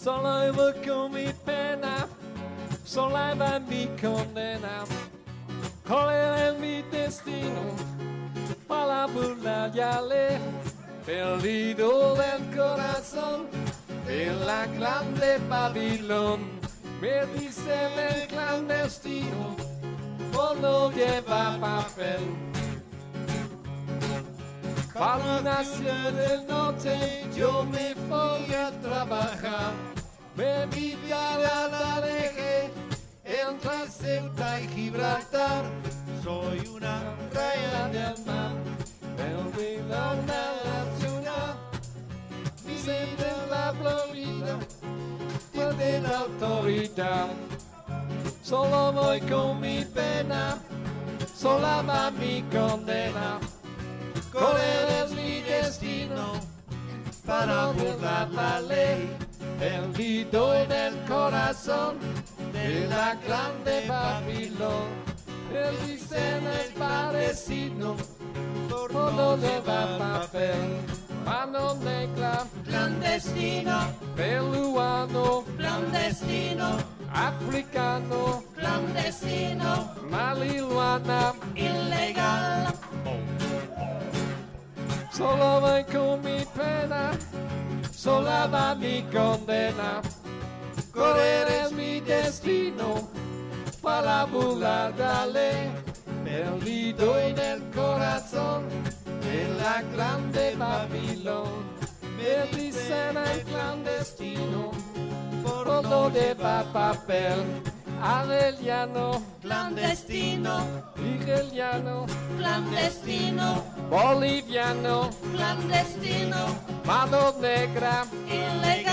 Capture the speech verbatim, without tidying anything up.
Solo con mi pena, sola mi condena. ¿Cuál era mi destino? Para burlarle, perdido del corazón, en la grande Babilón. Me dicen el clandestino, por no llevar papel. Para nacer del norte yo me fui a trabajar. Me vida la dejé entre Ceuta y Gibraltar. Soy una raya del mar, perdida en la ciudad. Dicen de la Florida, de la autoridad. Solo voy con mi pena, sola va mi condena. Correr es mi destino, para burlar la ley, perdido en el corazón de la grande Babilón. El diseño es parecido, por no llevar papel. Mano negra, clandestino, peruano, clandestino, africano, clandestino, marihuana, ilegal. Solo voy con mi pena, sola va mi condena. Correr es mi destino, para burlar la ley, perdido en el corazón de la grande Babilón. Me dicen el clandestino, por no llevar papel. Arellano, Clandestino, nigeriano, clandestino, boliviano, clandestino, mano negra, ilegal.